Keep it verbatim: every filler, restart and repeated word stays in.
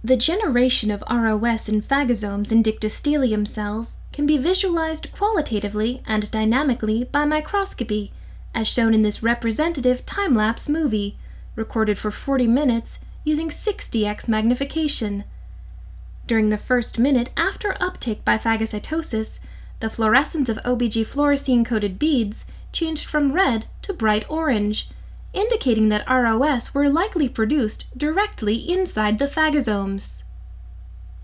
The generation of R O S in phagosomes in dictyostelium cells can be visualized qualitatively and dynamically by microscopy, as shown in this representative time-lapse movie, recorded for forty minutes using sixty x magnification. During the first minute after uptake by phagocytosis, the fluorescence of O B G fluorescein-coated beads changed from red to bright orange, indicating that R O S were likely produced directly inside the phagosomes.